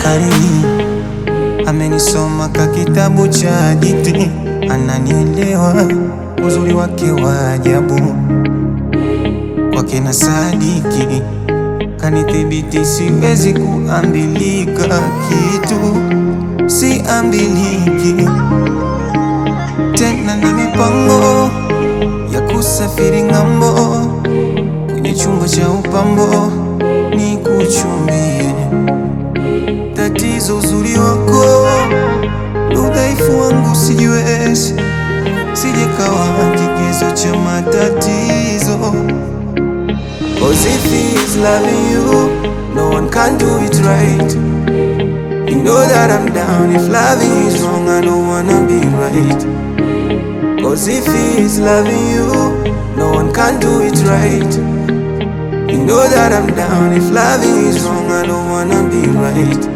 bahari, amenisoma ka kitabu cha hadithi, ananielewa uzuri wake wa ajabu. Kwake na sadiki, kanithibiti siwezi kuambilika kitu, siambiliki tena. Na mipango ya kusafiri ng'ambo, kwenye chumba cha upambo ni kuchumbie. Tatizo uzuri wako, udhaifu wangu sijiwezi, sijekawa kigezo cha matatizo. 'Cause if he's loving you, no one can do it right. You know that I'm down. If loving is wrong, I don't wanna be right. 'Cause if he's loving you, no one can do it right. You know that I'm down. If loving is wrong, I don't wanna be right.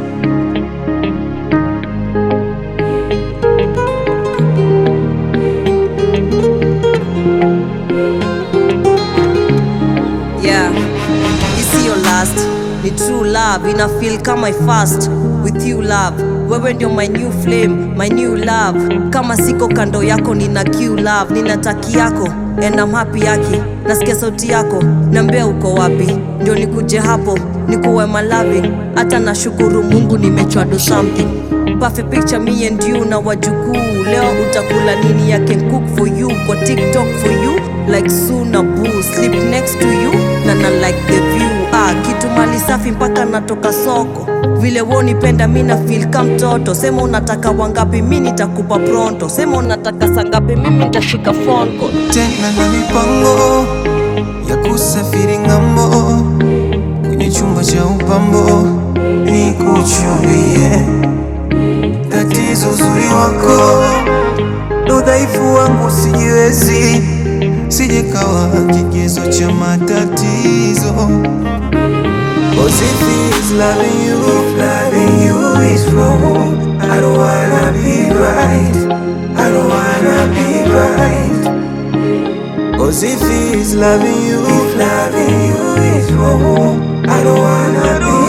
Yeah, it's your last. Ni true love, ina feel kama I fast with you love. Wewe ndio my new flame, my new love. Kama siko kando yako nina Q love. Nina taki yako and I'm happy yaki. Nasikia sauti yako, niambia uko wapi, ndio nikuje hapo, nikuwe my loving. Hata nashukuru Mungu nimechwa do something. Perfect picture me and you na wajukuu. Leo utakula nini? I can cook for you, kwa TikTok for you, like Suna Boo. Sleep next to you, na like the view. Kitu mali safi mpaka natoka soko. Vile wonipenda mina feel kama mtoto. Sema unataka wangapi, mimi nitakupa pronto. Sema unataka sangapi, mimi nitashika phone call. Tena na mipango ya kusafiri ng'ambo, kwenye chumba cha upambo ni kuchumbie. Tatizo uzuri wako, udhaifu wangu sijiwezi, sijekawa kigezo cha matatizo. 'Cause if he's loving you, if loving you is wrong, I don't wanna be right. I don't wanna be right. 'Cause if he's loving you, if loving you is wrong, I don't wanna be